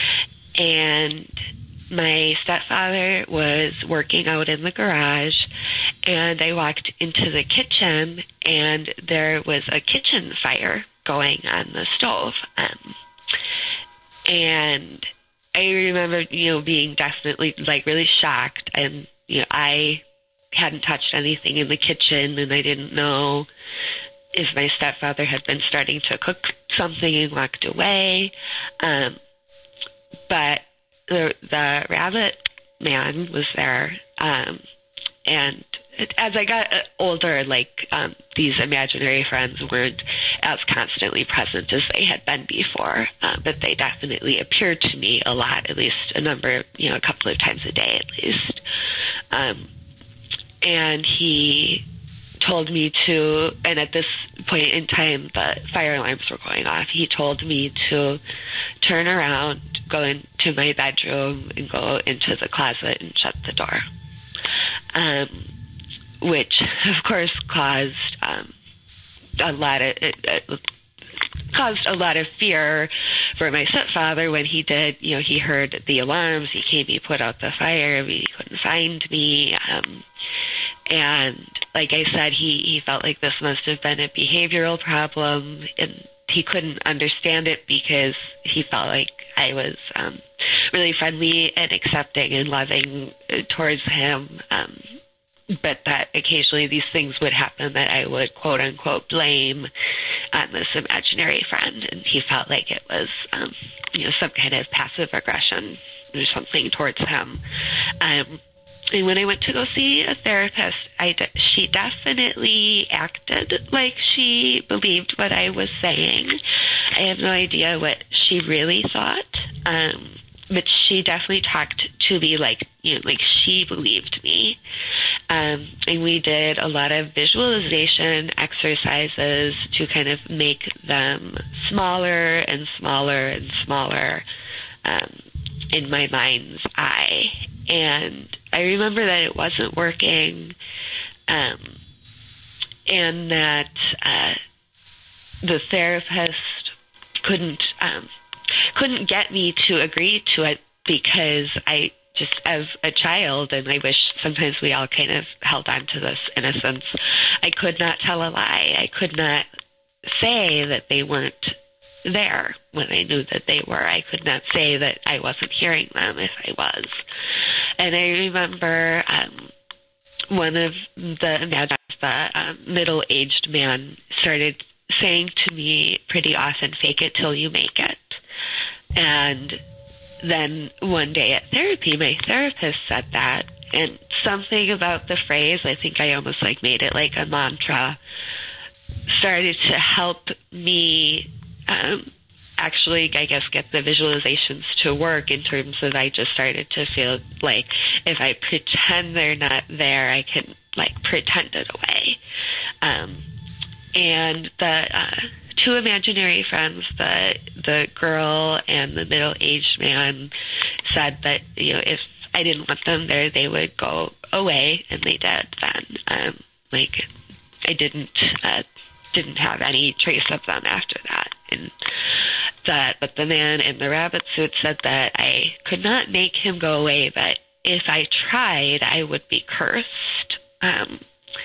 and my stepfather was working out in the garage, and I walked into the kitchen, and there was a kitchen fire going on the stove. Um, and I remember, you know, being definitely, like, really shocked, and, you know, I hadn't touched anything in the kitchen, and I didn't know if my stepfather had been starting to cook something and walked away. Um, but the, the rabbit man was there, um, and as I got older, like, um, these imaginary friends weren't as constantly present as they had been before, uh, but they definitely appeared to me a lot, at least a number, you know, a couple of times a day at least. Um, and he told me to, and at this point in time, the fire alarms were going off. He told me to turn around, go into my bedroom, and go into the closet and shut the door. Um, which, of course, caused um, a lot of it, it caused a lot of fear for my stepfather. When he did, you know, he heard the alarms. He came, he put out the fire. He couldn't find me, um, and like I said, he he felt like this must have been a behavioral problem, and he couldn't understand it because he felt like I was um, really friendly and accepting and loving towards him. Um, but that occasionally these things would happen that I would, quote unquote, blame on this imaginary friend. And he felt like it was, um, you know, some kind of passive aggression or something towards him. Um, and when I went to go see a therapist, I de- she definitely acted like she believed what I was saying. I have no idea what she really thought. Um, But she definitely talked to me like, you know, like she believed me. Um, and we did a lot of visualization exercises to kind of make them smaller and smaller and smaller um, in my mind's eye. And I remember that it wasn't working, um, and that uh, the therapist couldn't um, couldn't get me to agree to it because I just, as a child, and I wish sometimes we all kind of held on to this innocence, I could not tell a lie. I could not say that they weren't there when I knew that they were. I could not say that I wasn't hearing them if I was. And I remember um, one of the, the um, middle-aged man started saying to me pretty often, "Fake it till you make it." And then one day at therapy, my therapist said that, and something about the phrase, I think I almost like made it like a mantra, started to help me um, actually, I guess, get the visualizations to work in terms of I just started to feel like if I pretend they're not there, I can like pretend it away. Um, And the uh, two imaginary friends, the the girl and the middle-aged man, said that, you know, if I didn't want them there, they would go away, and they did then. Um, like, I didn't uh, didn't have any trace of them after that. And that, but the man in the rabbit suit said that I could not make him go away, but if I tried, I would be cursed. Um,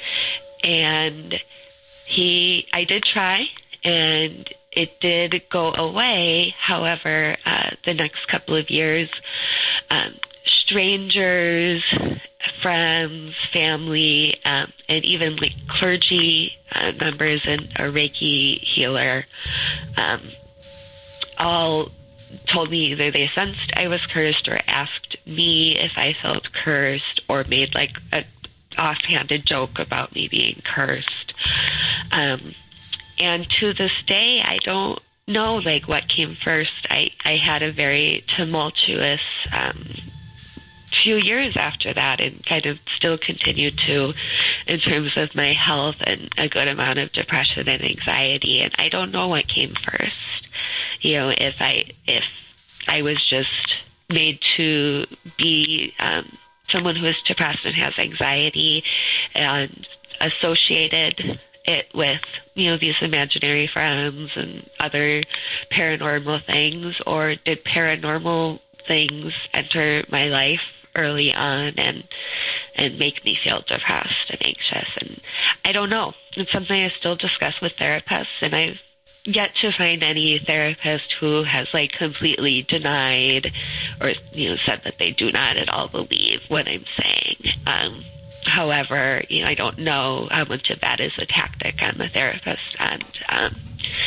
and He, I did try, and it did go away. However, uh, the next couple of years, um, strangers, friends, family, um, and even like clergy uh, members and a Reiki healer, um, all told me either they sensed I was cursed or asked me if I felt cursed or made like a offhanded joke about me being cursed. Um, and to this day, I don't know like what came first. I, I had a very tumultuous um, few years after that, and kind of still continued to in terms of my health and a good amount of depression and anxiety. And I don't know what came first. You know, if I, if I was just made to be um, someone who is depressed and has anxiety and associated it with, you know, these imaginary friends and other paranormal things, or did paranormal things enter my life early on and and make me feel depressed and anxious? And I don't know. It's something I still discuss with therapists, and I've yet to find any therapist who has like completely denied or, you know, said that they do not at all believe what I'm saying. Um, however, you know, I don't know how much of that is a tactic on the therapist end. Um,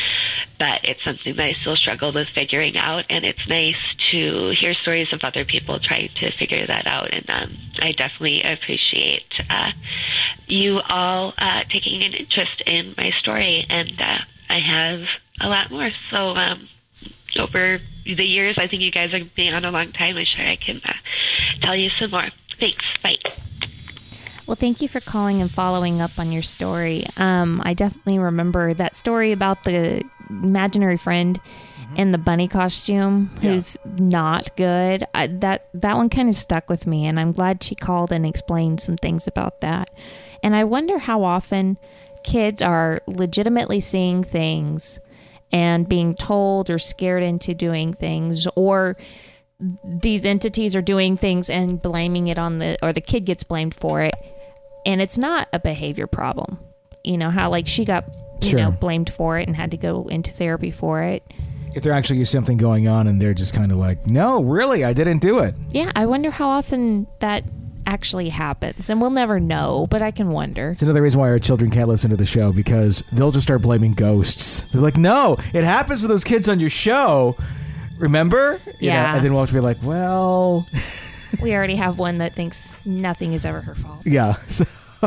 but it's something that I still struggle with figuring out, and it's nice to hear stories of other people trying to figure that out. And um, I definitely appreciate uh, you all uh, taking an interest in my story, and uh, I have a lot more. So um, over the years, I think you guys have been on a long time. I'm sure I can uh, tell you some more. Thanks. Bye. Well, thank you for calling and following up on your story. Um, I definitely remember that story about the imaginary friend mm-hmm. in the bunny costume who's yeah. not good. I, that that one kind of stuck with me, and I'm glad she called and explained some things about that. And I wonder how often kids are legitimately seeing things and being told or scared into doing things, or these entities are doing things and blaming it on the, or the kid gets blamed for it. And it's not a behavior problem. You know, how like she got you Sure. know, blamed for it and had to go into therapy for it. If there actually is something going on and they're just kind of like, no, really, I didn't do it. Yeah, I wonder how often that actually happens. And we'll never know, but I can wonder. It's another reason why our children can't listen to the show, because they'll just start blaming ghosts. They're like, no, it happens to those kids on your show. Remember? You Yeah. know, and then we'll have to be like, well... We already have one that thinks nothing is ever her fault. Yeah. So,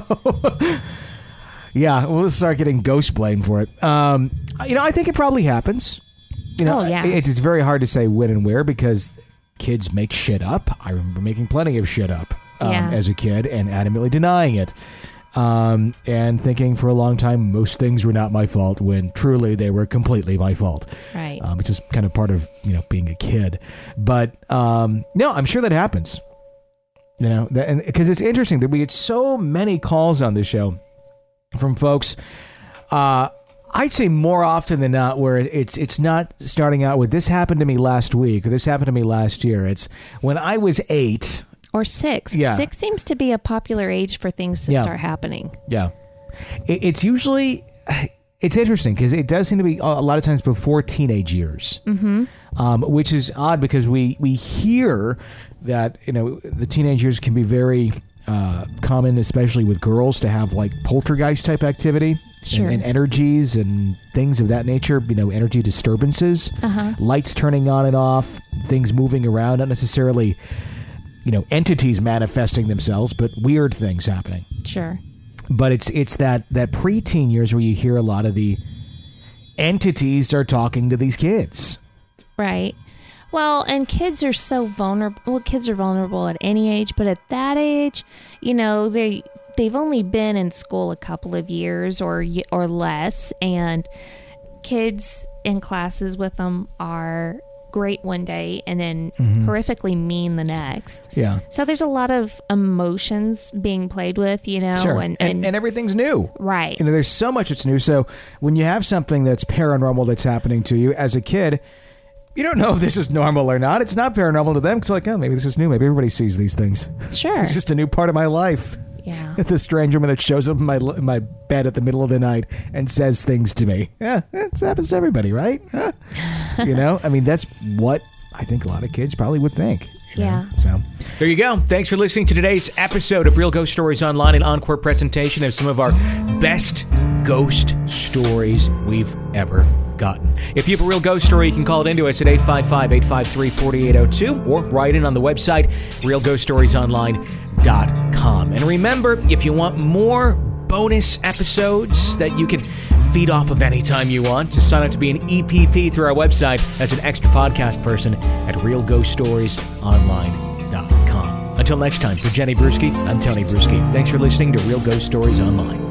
yeah, we'll start getting ghost blamed for it. Um, you know, I think it probably happens. You know, Oh, yeah. it- it's very hard to say when and where because kids make shit up. I remember making plenty of shit up um, Yeah. as a kid and adamantly denying it. Um, and thinking for a long time most things were not my fault when truly they were completely my fault. Right. Um, which is kind of part of, you know, being a kid. But um, no, I'm sure that happens. You know, that, and because it's interesting that we get so many calls on this show from folks. Uh, I'd say more often than not, where it's it's not starting out with this happened to me last week or this happened to me last year. It's when I was eight. Or six. Yeah. Six seems to be a popular age for things to Yeah. start happening. Yeah. It, it's usually, it's interesting because it does seem to be a lot of times before teenage years, mm-hmm. um, which is odd because we, we hear that, you know, the teenage years can be very uh, common, especially with girls, to have like poltergeist type activity. Sure. And, and energies and things of that nature, you know, energy disturbances, Uh-huh. lights turning on and off, things moving around, not necessarily, you know, entities manifesting themselves, but weird things happening. Sure. But it's it's that, that preteen years where you hear a lot of the entities are talking to these kids. Right. Well, and kids are so vulnerable. Well, kids are vulnerable at any age, but at that age, you know, they they've only been in school a couple of years or y- or less, and kids in classes with them are great one day and then horrifically mean the next. Yeah. So there's a lot of emotions being played with, you know, Sure. and, And, and, and everything's new. right. You know, there's so much that's new. So when you have something that's paranormal that's happening to you as a kid, you don't know if this is normal or not. It's not paranormal to them. It's like, oh, maybe this is new. Maybe everybody sees these things. Sure. It's just a new part of my life. Yeah. The strange woman that shows up in my in my bed at the middle of the night and says things to me. Yeah, it happens to everybody, right? Huh? You know, I mean, that's what I think a lot of kids probably would think. you know? Yeah. So there you go. Thanks for listening to today's episode of Real Ghost Stories Online, an encore presentation of some of our best ghost stories we've ever gotten. If you have a real ghost story, you can call it into us at eight five five, eight five three, four eight zero two or write in on the website, real ghost stories online dot com. And remember, if you want more bonus episodes that you can feed off of anytime you want, just sign up to be an E P P through our website as an extra podcast person at real ghost stories online dot com. Until next time, for Jenny Bruschi, I'm Tony Bruschi. Thanks for listening to Real Ghost Stories Online.